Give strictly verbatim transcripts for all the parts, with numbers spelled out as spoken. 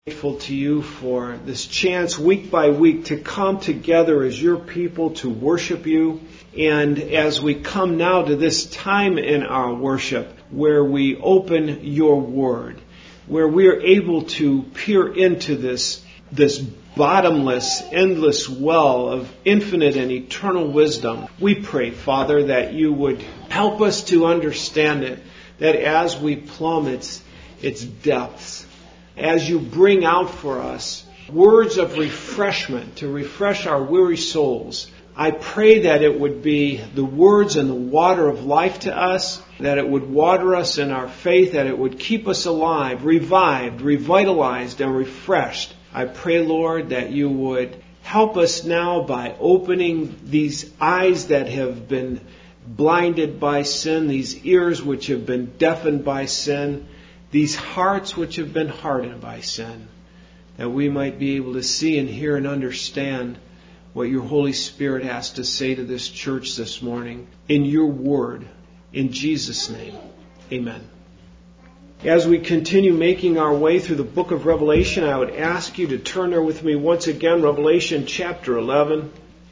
Grateful to you for this chance week by week to come together as your people to worship you. And as we come now to this time in our worship where we open your word, where we are able to peer into this, this bottomless, endless well of infinite and eternal wisdom, we pray, Father, that you would help us to understand it, that as we plumb its, its depths, as you bring out for us words of refreshment to refresh our weary souls, I pray that it would be the words and the water of life to us, that it would water us in our faith, that it would keep us alive, revived, revitalized, and refreshed. I pray, Lord, that you would help us now by opening these eyes that have been blinded by sin, these ears which have been deafened by sin, these hearts which have been hardened by sin, that we might be able to see and hear and understand what your Holy Spirit has to say to this church this morning in your word. In Jesus' name, amen. As we continue making our way through the book of Revelation, I would ask you to turn there with me once again, Revelation chapter eleven.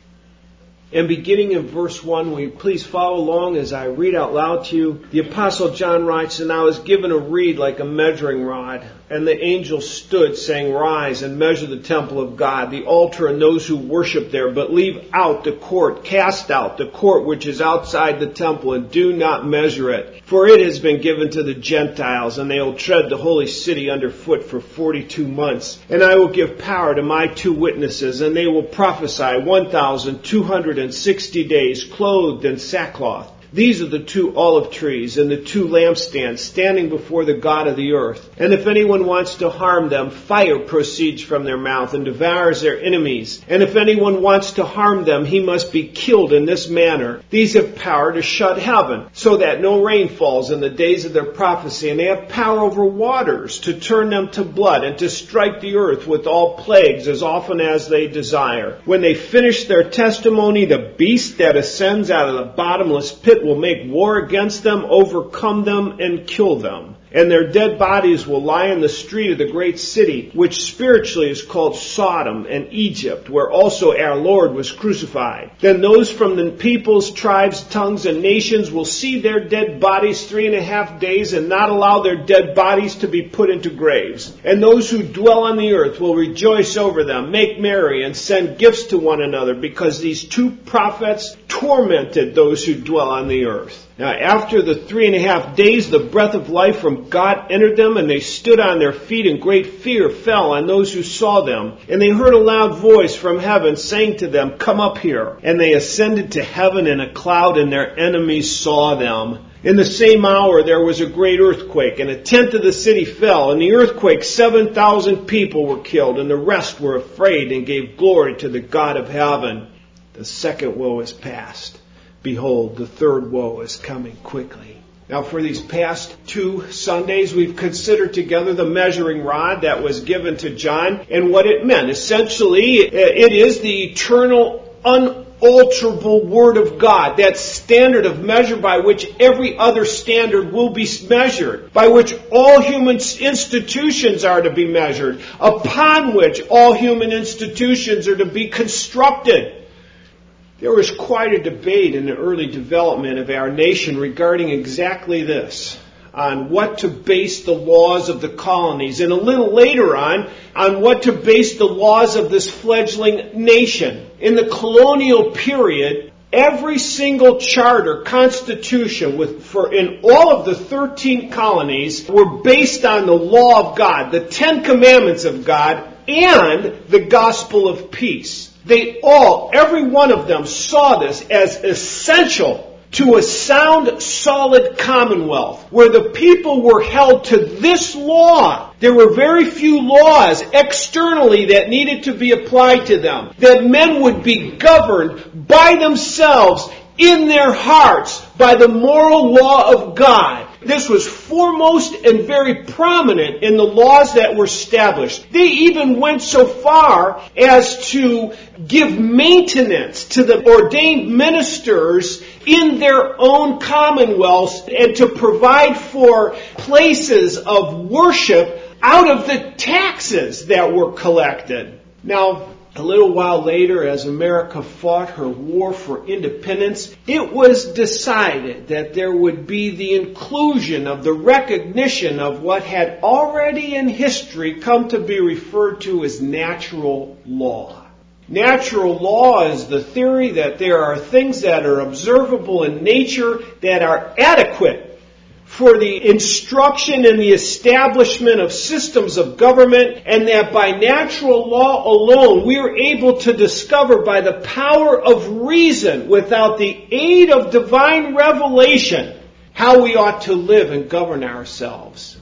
And beginning in verse one, will you please follow along as I read out loud to you? The Apostle John writes, "And I was given a reed like a measuring rod, and the angel stood, saying, 'Rise and measure the temple of God, the altar and those who worship there, but leave out the court, cast out the court which is outside the temple, and do not measure it. For it has been given to the Gentiles, and they will tread the holy city underfoot for forty-two months. And I will give power to my two witnesses, and they will prophesy one thousand two hundred sixty days, clothed in sackcloth. These are the two olive trees and the two lampstands standing before the God of the earth. And if anyone wants to harm them, fire proceeds from their mouth and devours their enemies. And if anyone wants to harm them, he must be killed in this manner. These have power to shut heaven, so that no rain falls in the days of their prophecy. And they have power over waters to turn them to blood and to strike the earth with all plagues as often as they desire. When they finish their testimony, the beast that ascends out of the bottomless pit will make war against them, overcome them, and kill them. And their dead bodies will lie in the street of the great city, which spiritually is called Sodom and Egypt, where also our Lord was crucified. Then those from the peoples, tribes, tongues, and nations will see their dead bodies three and a half days and not allow their dead bodies to be put into graves. And those who dwell on the earth will rejoice over them, make merry, and send gifts to one another, because these two prophets tormented those who dwell on the earth. Now, after the three and a half days, the breath of life from God entered them, and they stood on their feet, and great fear fell on those who saw them. And they heard a loud voice from heaven saying to them, 'Come up here.' And they ascended to heaven in a cloud, and their enemies saw them. In the same hour there was a great earthquake, and a tenth of the city fell. In the earthquake seven thousand people were killed, and the rest were afraid and gave glory to the God of heaven. The second woe is past. Behold, the third woe is coming quickly." Now, for these past two Sundays, we've considered together the measuring rod that was given to John and what it meant. Essentially, it is the eternal, unalterable Word of God, that standard of measure by which every other standard will be measured, by which all human institutions are to be measured, upon which all human institutions are to be constructed. There was quite a debate in the early development of our nation regarding exactly this, on what to base the laws of the colonies, and a little later on, on what to base the laws of this fledgling nation. In the colonial period, every single charter, constitution with, for in all of the thirteen colonies were based on the law of God, the Ten Commandments of God, and the gospel of peace. They all, every one of them, saw this as essential to a sound, solid commonwealth where the people were held to this law. There were very few laws externally that needed to be applied to them, that men would be governed by themselves in their hearts by the moral law of God. This was foremost and very prominent in the laws that were established. They even went so far as to give maintenance to the ordained ministers in their own commonwealths and to provide for places of worship out of the taxes that were collected. Now, a little while later, as America fought her war for independence, it was decided that there would be the inclusion of the recognition of what had already in history come to be referred to as natural law. Natural law is the theory that there are things that are observable in nature that are adequate for the instruction and the establishment of systems of government, and that by natural law alone we are able to discover by the power of reason, without the aid of divine revelation, how we ought to live and govern ourselves.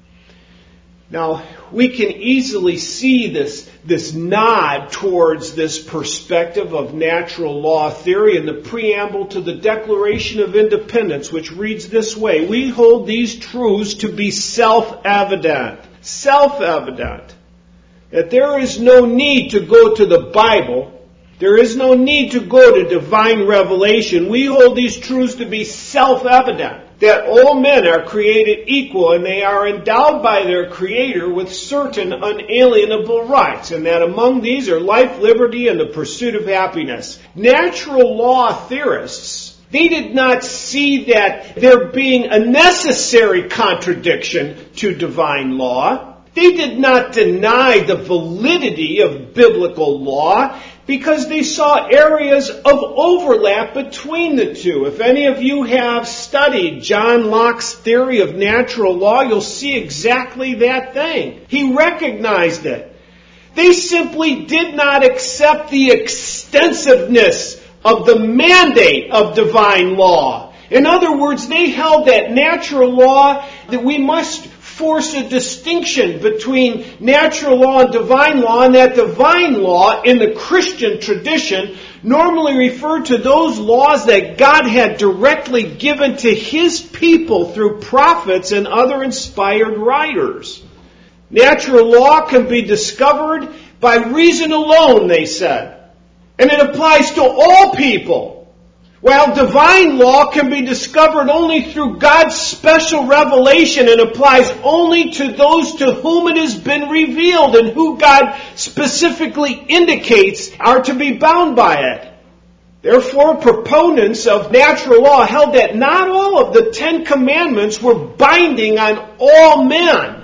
Now, we can easily see this, this nod towards this perspective of natural law theory in the preamble to the Declaration of Independence, which reads this way: we hold these truths to be self-evident. Self-evident. That there is no need to go to the Bible. There is no need to go to divine revelation. We hold these truths to be self-evident. That all men are created equal, and they are endowed by their Creator with certain unalienable rights, and that among these are life, liberty, and the pursuit of happiness. Natural law theorists, they did not see that there being a necessary contradiction to divine law. They did not deny the validity of biblical law, because they saw areas of overlap between the two. If any of you have studied John Locke's theory of natural law, you'll see exactly that thing. He recognized it. They simply did not accept the extensiveness of the mandate of divine law. In other words, they held that natural law, that we must force a distinction between natural law and divine law, and that divine law in the Christian tradition normally referred to those laws that God had directly given to His people through prophets and other inspired writers. Natural law can be discovered by reason alone, they said, and it applies to all people. While divine law can be discovered only through God's special revelation and applies only to those to whom it has been revealed and who God specifically indicates are to be bound by it. Therefore, proponents of natural law held that not all of the Ten Commandments were binding on all men.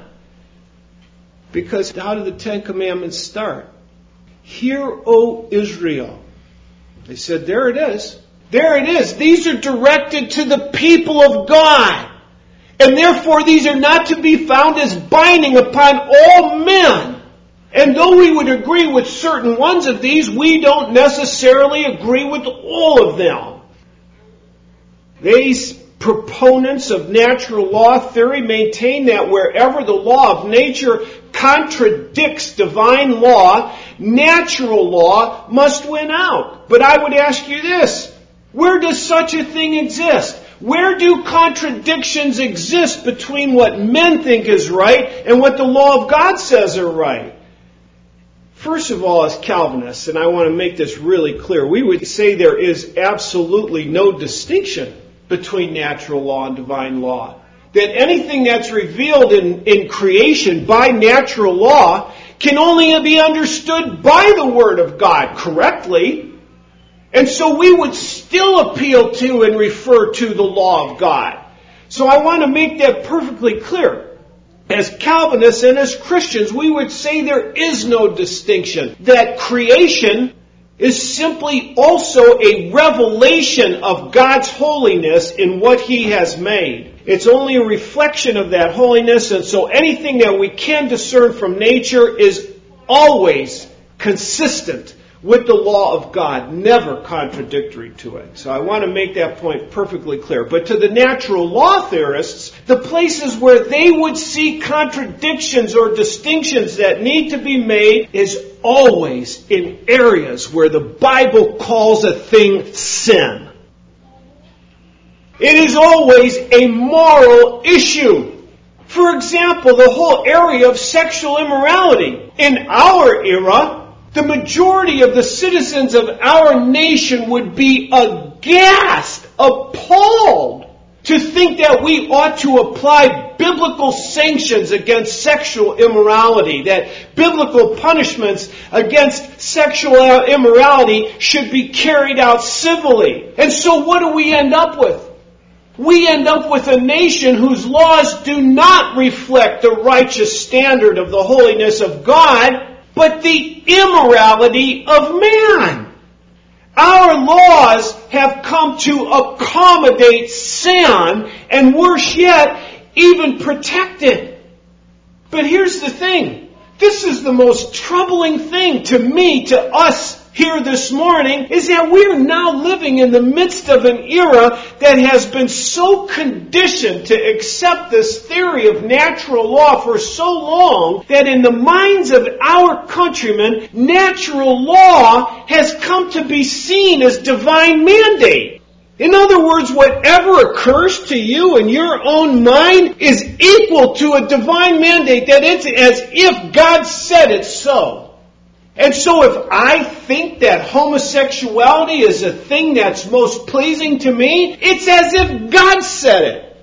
Because how do the Ten Commandments start? Hear, O Israel. They said, there it is. There it is. These are directed to the people of God. And therefore these are not to be found as binding upon all men. And though we would agree with certain ones of these, we don't necessarily agree with all of them. These proponents of natural law theory maintain that wherever the law of nature contradicts divine law, natural law must win out. But I would ask you this: where does such a thing exist? Where do contradictions exist between what men think is right and what the law of God says are right? First of all, as Calvinists, and I want to make this really clear, we would say there is absolutely no distinction between natural law and divine law. That anything that's revealed in, in creation by natural law can only be understood by the Word of God correctly. And so we would still appeal to and refer to the law of God. So I want to make that perfectly clear. As Calvinists and as Christians, we would say there is no distinction. That creation is simply also a revelation of God's holiness in what He has made. It's only a reflection of that holiness, and so anything that we can discern from nature is always consistent with the law of God, never contradictory to it. So I want to make that point perfectly clear. But to the natural law theorists, the places where they would see contradictions or distinctions that need to be made is always in areas where the Bible calls a thing sin. It is always a moral issue. For example, the whole area of sexual immorality. In our era, the majority of the citizens of our nation would be aghast, appalled to to think that we ought to apply biblical sanctions against sexual immorality, that biblical punishments against sexual immorality should be carried out civilly. And so what do we end up with? We end up with a nation whose laws do not reflect the righteous standard of the holiness of God, but the immorality of man. Our laws have come to accommodate sin, and worse yet, even protect it. But here's the thing. This is the most troubling thing to me, to us here this morning, is that we are now living in the midst of an era that has been so conditioned to accept this theory of natural law for so long that in the minds of our countrymen, natural law has come to be seen as divine mandate. In other words, whatever occurs to you in your own mind is equal to a divine mandate, that it's as if God said it so. And so if I think that homosexuality is a thing that's most pleasing to me, it's as if God said it.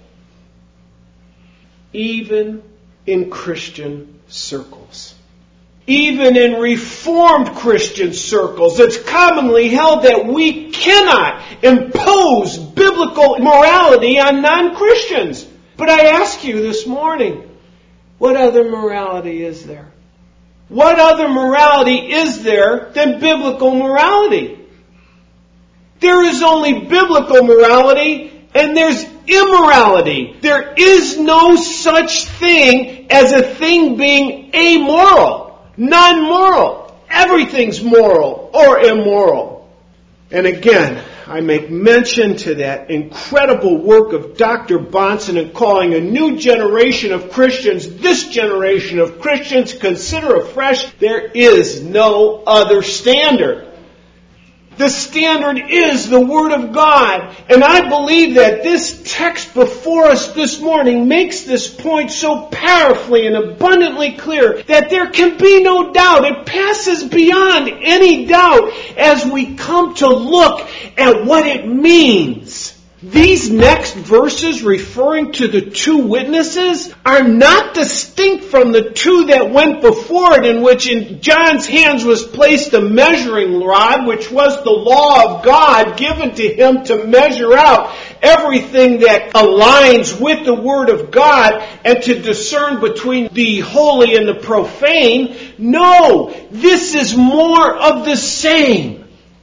Even in Christian circles. Even in Reformed Christian circles, it's commonly held that we cannot impose biblical morality on non-Christians. But I ask you this morning, what other morality is there? What other morality is there than biblical morality? There is only biblical morality and there's immorality. There is no such thing as a thing being amoral, non-moral. Everything's moral or immoral. And again, I make mention to that incredible work of Doctor Bahnsen in calling a new generation of Christians, this generation of Christians, consider afresh, there is no other standard. The standard is the Word of God. And I believe that this text before us this morning makes this point so powerfully and abundantly clear that there can be no doubt. It passes beyond any doubt as we come to look at what it means. These next verses referring to the two witnesses are not distinct from the two that went before it, in which in John's hands was placed a measuring rod, which was the law of God given to him to measure out everything that aligns with the Word of God and to discern between the holy and the profane. No, this is more of the same.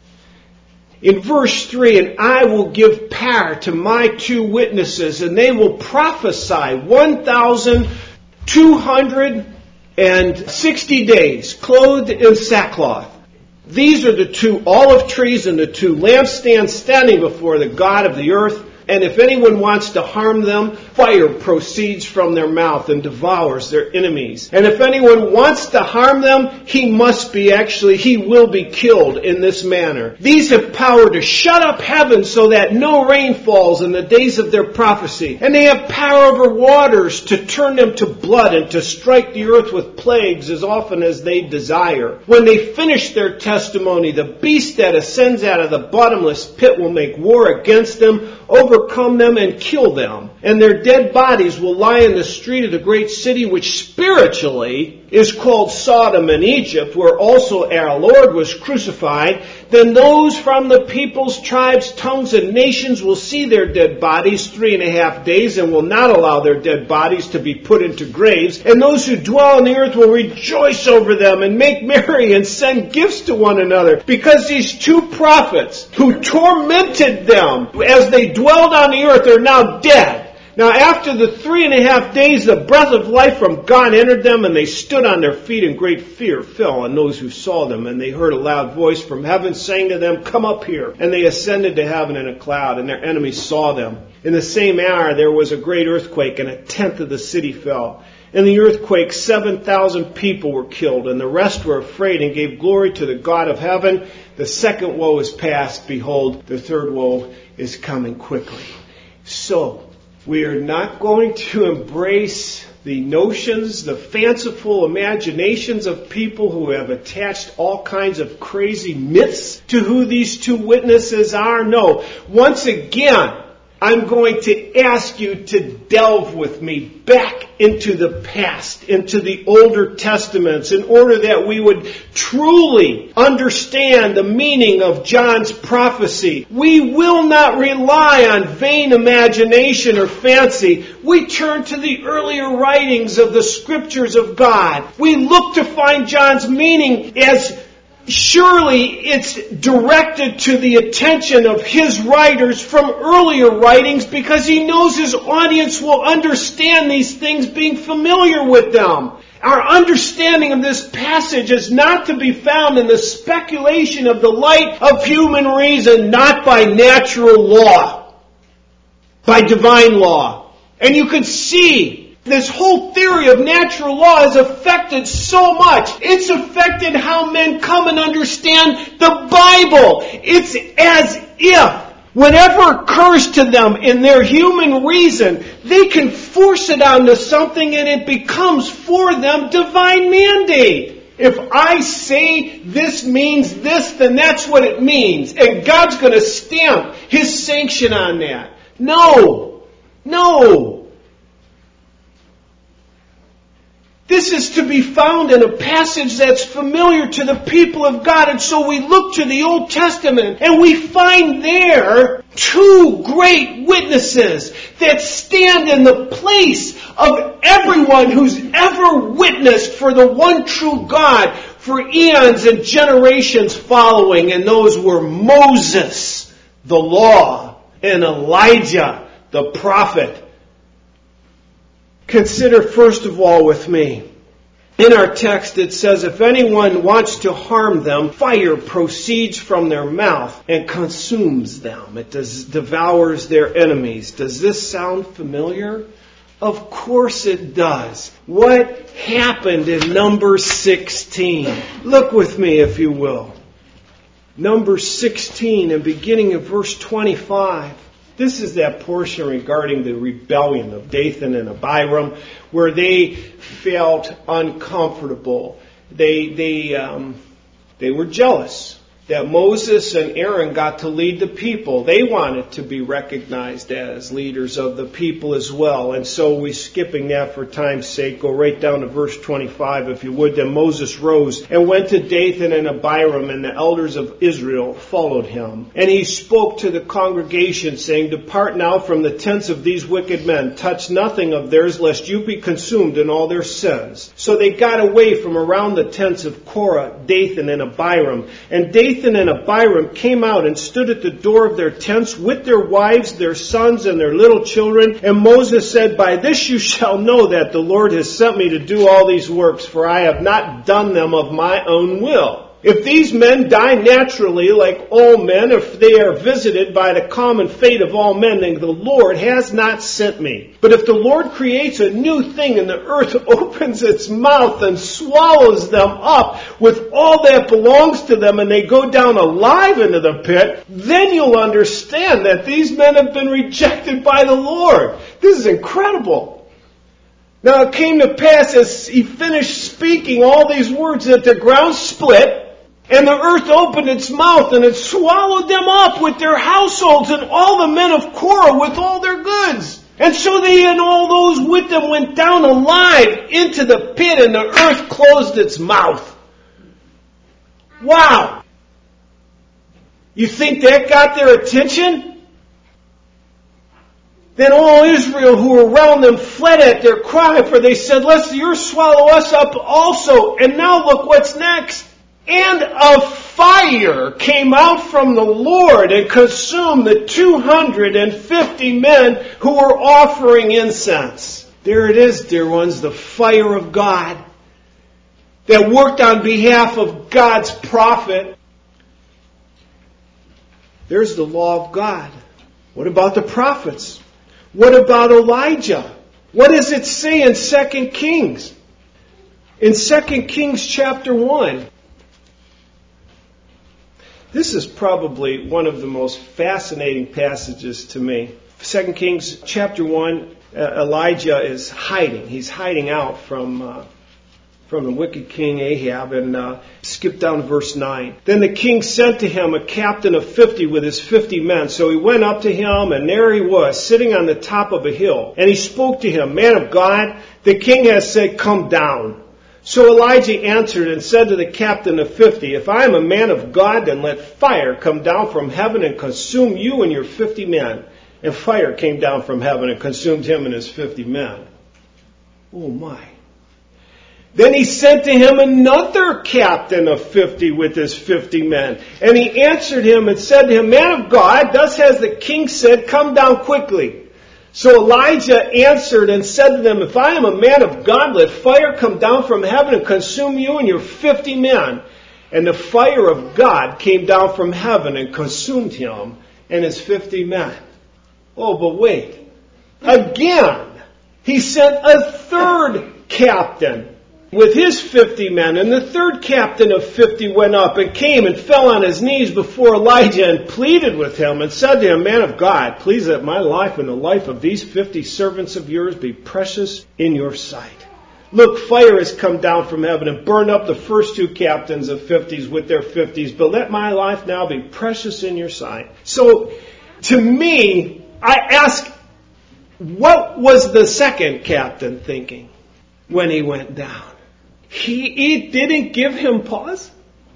In verse three, and I will give power to my two witnesses, and they will prophesy one thousand two hundred sixty days, clothed in sackcloth. These are the two olive trees and the two lampstands standing before the God of the earth. And if anyone wants to harm them, fire proceeds from their mouth and devours their enemies. And if anyone wants to harm them, he must be actually, he will be killed in this manner. These have power to shut up heaven so that no rain falls in the days of their prophecy. And they have power over waters to turn them to blood and to strike the earth with plagues as often as they desire. When they finish their testimony, the beast that ascends out of the bottomless pit will make war against them, overcome them, and kill them. And their dead bodies will lie in the street of the great city, which spiritually is called Sodom and Egypt, where also our Lord was crucified. Then those from the peoples, tribes, tongues, and nations will see their dead bodies three and a half days and will not allow their dead bodies to be put into graves. And those who dwell on the earth will rejoice over them and make merry and send gifts to one another, because these two prophets who tormented them as they dwelled on the earth are now dead. Now after the three and a half days, the breath of life from God entered them, and they stood on their feet, and great fear fell on those who saw them. And they heard a loud voice from heaven saying to them, "Come up here." And they ascended to heaven in a cloud, and their enemies saw them. In the same hour there was a great earthquake, and a tenth of the city fell. In the earthquake seven thousand people were killed, and the rest were afraid and gave glory to the God of heaven. The second woe is past. Behold, the third woe is coming quickly. So, we are not going to embrace the notions, the fanciful imaginations of people who have attached all kinds of crazy myths to who these two witnesses are. No. Once again, I'm going to ask you to delve with me back into the past, into the older testaments, in order that we would truly understand the meaning of John's prophecy. We will not rely on vain imagination or fancy. We turn to the earlier writings of the Scriptures of God. We look to find John's meaning as surely it's directed to the attention of his writers from earlier writings, because he knows his audience will understand these things being familiar with them. Our understanding of this passage is not to be found in the speculation of the light of human reason, not by natural law, by divine law. And you can see this whole theory of natural law has affected so much. It's affected how men come and understand the Bible. It's as if whatever occurs to them in their human reason, they can force it onto something and it becomes for them divine mandate. If I say this means this, then that's what it means. And God's going to stamp His sanction on that. No. No. This is to be found in a passage that's familiar to the people of God. And so we look to the Old Testament and we find there two great witnesses that stand in the place of everyone who's ever witnessed for the one true God for eons and generations following. And those were Moses, the law, and Elijah, the prophet. Consider first of all with me, in our text it says, if anyone wants to harm them, fire proceeds from their mouth and consumes them. It does, devours their enemies. Does this sound familiar? Of course it does. What happened in Numbers sixteen? Look with me if you will. Numbers sixteen and beginning of verse twenty-five. This is that portion regarding the rebellion of Dathan and Abiram, where they felt uncomfortable. They they um, they were jealous that Moses and Aaron got to lead the people. They wanted to be recognized as leaders of the people as well. And so we're skipping that for time's sake. Go right down to verse twenty-five, if you would. Then Moses rose and went to Dathan and Abiram, and the elders of Israel followed him. And he spoke to the congregation, saying, depart now from the tents of these wicked men. Touch nothing of theirs, lest you be consumed in all their sins. So they got away from around the tents of Korah, Dathan, and Abiram. And Dathan Dathan and Abiram came out and stood at the door of their tents with their wives, their sons, and their little children. And Moses said, by this you shall know that the Lord has sent me to do all these works, for I have not done them of my own will. If these men die naturally like all men, if they are visited by the common fate of all men, then the Lord has not sent me. But if the Lord creates a new thing and the earth opens its mouth and swallows them up with all that belongs to them, and they go down alive into the pit, then you'll understand that these men have been rejected by the Lord. This is incredible. Now it came to pass as he finished speaking all these words that the ground split, and the earth opened its mouth, and it swallowed them up with their households, and all the men of Korah with all their goods. And so they and all those with them went down alive into the pit, and the earth closed its mouth. Wow! You think that got their attention? Then all Israel who were around them fled at their cry, for they said, lest the earth swallow us up also. And now look what's next. And a fire came out from the Lord and consumed the two hundred fifty men who were offering incense. There it is, dear ones, the fire of God that worked on behalf of God's prophet. There's the law of God. What about the prophets? What about Elijah? What does it say in Second Kings? In Second Kings chapter one. This is probably one of the most fascinating passages to me. Second Kings chapter one, uh, Elijah is hiding. He's hiding out from uh, from the wicked king Ahab. And uh, skip skip down to verse nine. Then the king sent to him a captain of fifty with his fifty men. So he went up to him, and there he was, sitting on the top of a hill. And he spoke to him, Man of God, the king has said, come down. So Elijah answered and said to the captain of fifty, If I am a man of God, then let fire come down from heaven and consume you and your fifty men. And fire came down from heaven and consumed him and his fifty men. Oh my. Then he sent to him another captain of fifty with his fifty men. And he answered him and said to him, Man of God, thus has the king said, come down quickly. So Elijah answered and said to them, If I am a man of God, let fire come down from heaven and consume you and your fifty men. And the fire of God came down from heaven and consumed him and his fifty men. Oh, but wait. Again, he sent a third captain with his fifty men. And the third captain of fifty went up and came and fell on his knees before Elijah and pleaded with him and said to him, Man of God, please let my life and the life of these fifty servants of yours be precious in your sight. Look, fire has come down from heaven and burned up the first two captains of fifties with their fifties, but let my life now be precious in your sight. So, to me, I ask, what was the second captain thinking when he went down? He, he didn't give him pause.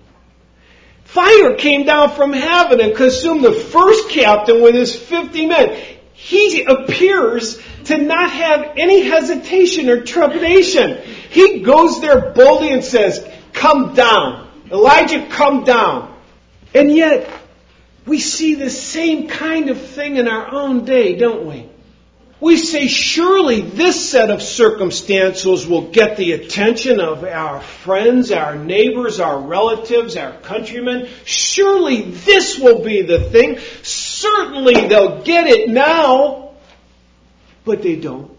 Fire came down from heaven and consumed the first captain with his fifty men. He appears to not have any hesitation or trepidation. He goes there boldly and says, come down. Elijah, come down. And yet, we see the same kind of thing in our own day, don't we? We say, surely this set of circumstances will get the attention of our friends, our neighbors, our relatives, our countrymen. Surely this will be the thing. Certainly they'll get it now. But they don't.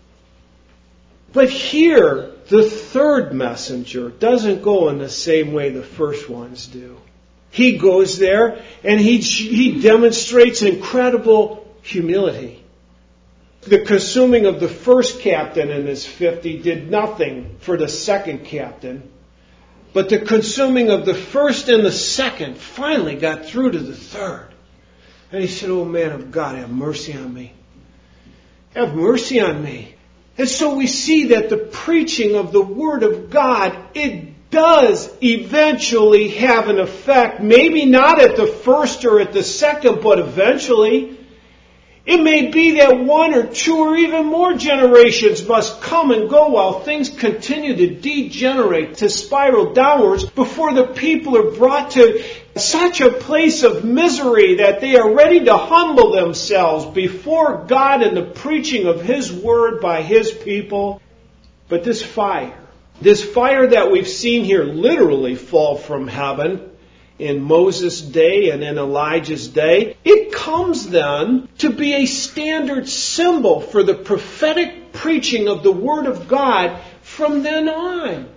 But here, the third messenger doesn't go in the same way the first ones do. He goes there and he, he demonstrates incredible humility. The consuming of the first captain and his fifty did nothing for the second captain. But the consuming of the first and the second finally got through to the third. And he said, Oh, man of God, have mercy on me. Have mercy on me. And so we see that the preaching of the Word of God, it does eventually have an effect. Maybe not at the first or at the second, but eventually. It may be that one or two or even more generations must come and go while things continue to degenerate, to spiral downwards, before the people are brought to such a place of misery that they are ready to humble themselves before God in the preaching of His Word by His people. But this fire, this fire that we've seen here literally fall from heaven, in Moses' day and in Elijah's day, it comes then to be a standard symbol for the prophetic preaching of the Word of God from then on.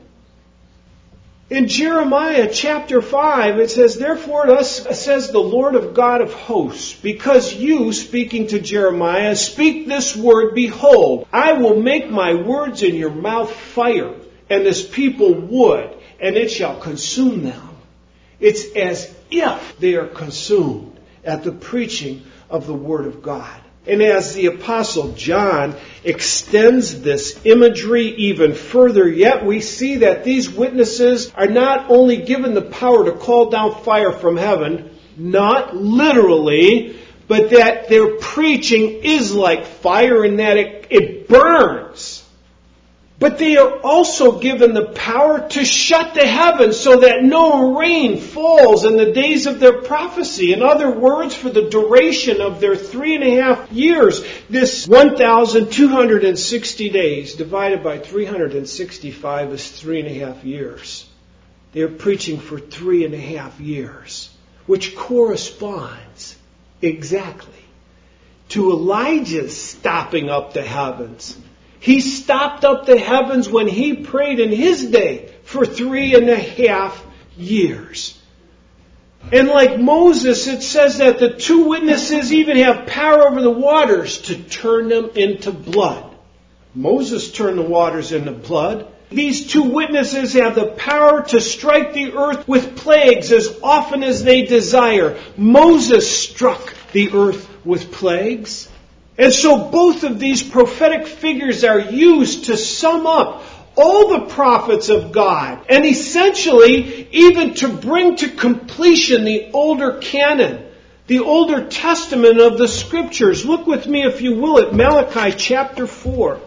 In Jeremiah chapter five, it says, Therefore thus says the Lord of God of hosts, because you, speaking to Jeremiah, speak this word, Behold, I will make my words in your mouth fire, and this people wood, and it shall consume them. It's as if they are consumed at the preaching of the Word of God. And as the Apostle John extends this imagery even further, yet we see that these witnesses are not only given the power to call down fire from heaven, not literally, but that their preaching is like fire in that it, it burns. But they are also given the power to shut the heavens so that no rain falls in the days of their prophecy. In other words, for the duration of their three and a half years, this one thousand two hundred sixty days divided by three hundred sixty-five is three and a half years. They are preaching for three and a half years, which corresponds exactly to Elijah's stopping up the heavens. He stopped up the heavens when he prayed in his day for three and a half years. And like Moses, it says that the two witnesses even have power over the waters to turn them into blood. Moses turned the waters into blood. These two witnesses have the power to strike the earth with plagues as often as they desire. Moses struck the earth with plagues. And so both of these prophetic figures are used to sum up all the prophets of God, and essentially even to bring to completion the older canon, the older testament of the Scriptures. Look with me, if you will, at Malachi chapter four.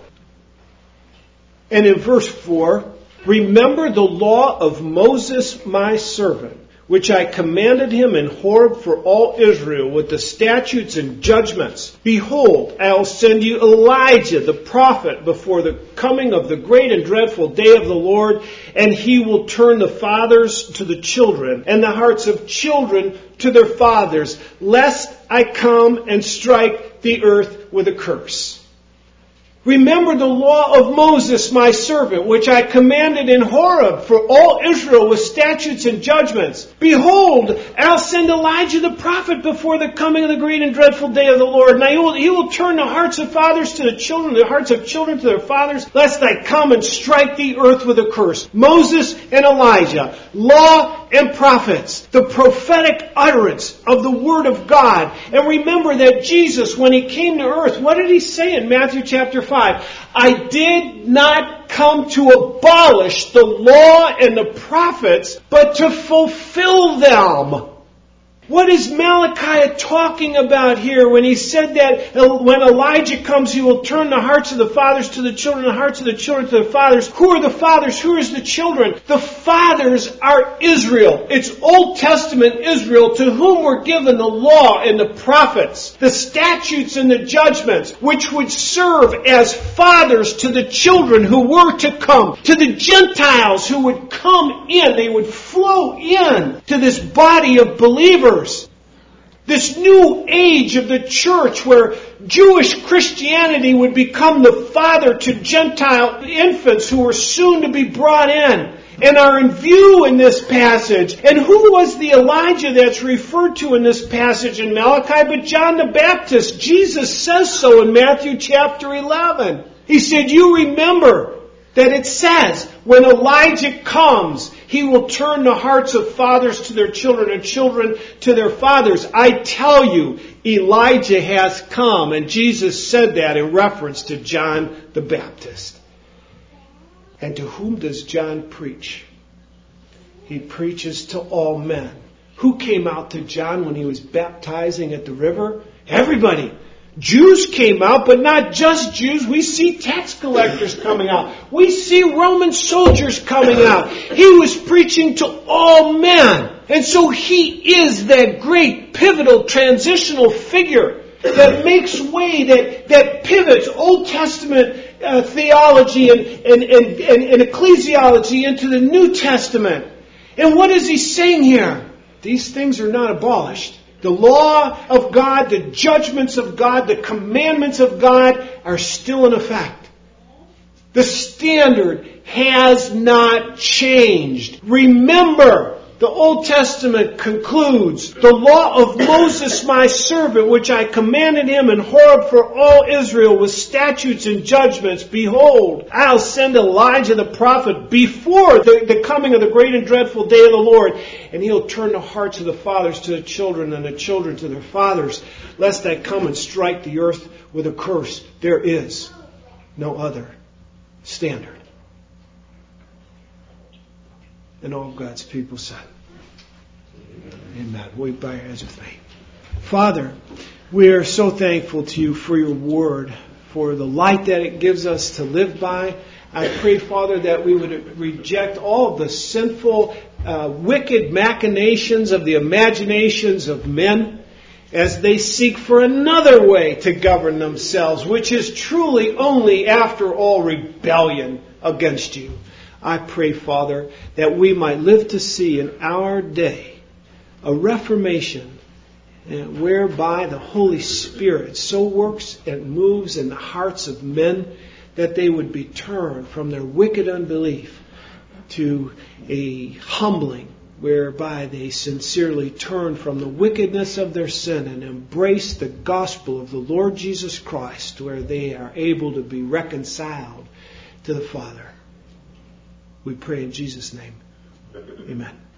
And in verse four, remember the law of Moses my servant, which I commanded him in Horeb for all Israel with the statutes and judgments. Behold, I'll send you Elijah the prophet before the coming of the great and dreadful day of the Lord, and he will turn the fathers to the children, and the hearts of children to their fathers, lest I come and strike the earth with a curse. Remember the law of Moses, my servant, which I commanded in Horeb for all Israel with statutes and judgments. Behold, I'll send Elijah the prophet before the coming of the great and dreadful day of the Lord. And he will, he will turn the hearts of fathers to the children, the hearts of children to their fathers, lest I come and strike the earth with a curse. Moses and Elijah, law and prophets, the prophetic utterance of the Word of God. And remember that Jesus, when He came to earth, what did He say in Matthew chapter five? I did not come to abolish the law and the prophets, but to fulfill them. What is Malachi talking about here when he said that when Elijah comes, he will turn the hearts of the fathers to the children, the hearts of the children to the fathers? Who are the fathers? Who is the children? The fathers are Israel. It's Old Testament Israel, to whom were given the law and the prophets, the statutes and the judgments, which would serve as fathers to the children who were to come, to the Gentiles who would come in. They would flow in to this body of believers. This new age of the church where Jewish Christianity would become the father to Gentile infants who were soon to be brought in and are in view in this passage. And who was the Elijah that's referred to in this passage in Malachi but John the Baptist? Jesus says so in Matthew chapter eleven. He said, you remember that it says, when Elijah comes, he will turn the hearts of fathers to their children and children to their fathers. I tell you, Elijah has come. And Jesus said that in reference to John the Baptist. And to whom does John preach? He preaches to all men. Who came out to John when he was baptizing at the river? Everybody. Jews came out, but not just Jews. We see tax collectors coming out. We see Roman soldiers coming out. He was preaching to all men. And so he is that great pivotal transitional figure that makes way, that, that pivots Old Testament uh, theology and, and, and, and, and ecclesiology into the New Testament. And what is he saying here? These things are not abolished. The law of God, the judgments of God, the commandments of God are still in effect. The standard has not changed. Remember, the Old Testament concludes, the law of Moses my servant, which I commanded him in Horeb for all Israel with statutes and judgments. Behold, I'll send Elijah the prophet before the, the coming of the great and dreadful day of the Lord. And he'll turn the hearts of the fathers to the children and the children to their fathers, lest I come and strike the earth with a curse. There is no other standard. And all God's people said, Amen. We bow our heads with me. Father, we are so thankful to you for your word, for the light that it gives us to live by. I pray, Father, that we would reject all of the sinful, uh, wicked machinations of the imaginations of men as they seek for another way to govern themselves, which is truly only, after all, rebellion against you. I pray, Father, that we might live to see in our day a reformation whereby the Holy Spirit so works and moves in the hearts of men that they would be turned from their wicked unbelief to a humbling whereby they sincerely turn from the wickedness of their sin and embrace the gospel of the Lord Jesus Christ, where they are able to be reconciled to the Father. We pray in Jesus' name. Amen.